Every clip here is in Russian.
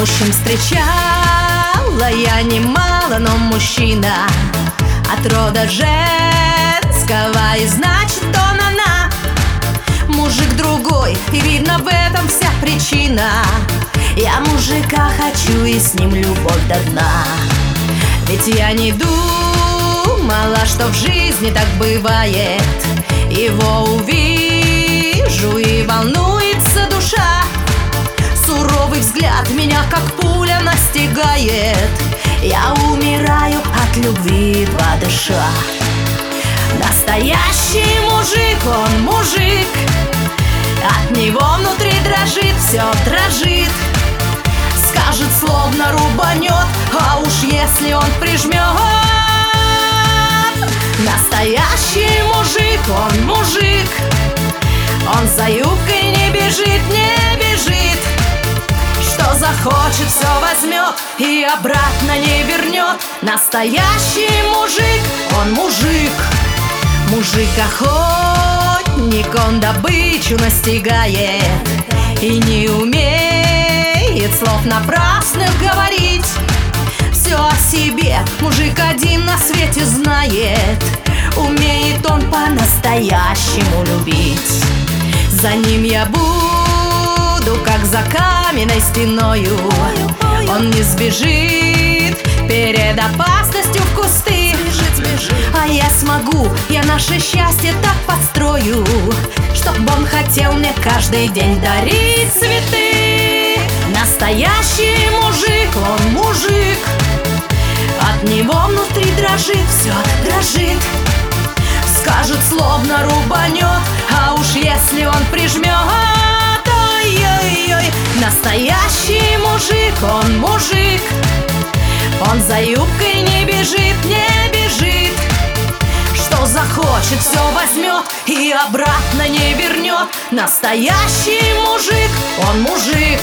общем, встречала я немало, но мужчина от рода женского, и значит он она. Мужик другой, и видно в этом вся причина. Я мужика хочу, и с ним любовь до дна. Ведь я не думала, что в жизни так бывает. Его увижу, и волнуется душа. Суровый взгляд меня как пуля настигает. Я умираю от любви, едва дыша. Настоящий мужик, он мужик. От него внутри дрожит, все дрожит. Скажет, словно рубанет, а уж если он прижмет. Настоящий мужик, он мужик. Он за юбкой не бежит, не бежит. Что захочет, все возьмет и обратно не вернет. Настоящий мужик, он мужик. Мужик-охотник, он добычу настигает и не умеет слов напрасных говорить. Все о себе мужик один на свете знает. Умеет он по-настоящему любить. За ним я буду, как за каменной стеною. Он не сбежит перед опасностью в кусты. А я смогу, я наше счастье так подстрою, чтоб он хотел мне каждый день дарить цветы. Настоящий мужик, он мужик. От него внутри дрожит, все дрожит. Скажет, словно рубанет, а уж если он прижмет. Ой-ой-ой. Настоящий мужик, он мужик. Он за юбкой не бежит, не бежит. Что захочет, все возьмет и обратно не вернет. Настоящий мужик, он мужик.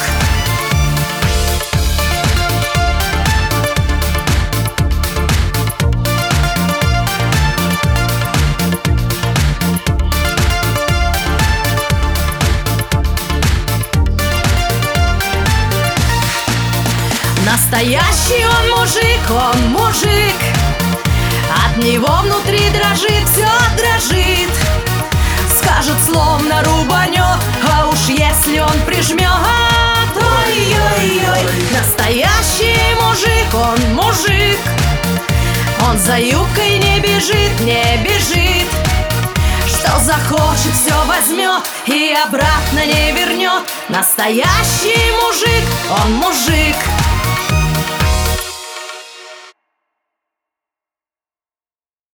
Настоящий он мужик. От него внутри дрожит, все дрожит. Скажет, словно рубанет, а уж если он прижмет. Ой-ой-ой. Настоящий мужик, он мужик. Он за юбкой не бежит, не бежит. Что захочет, все возьмет и обратно не вернет. Настоящий мужик, он мужик.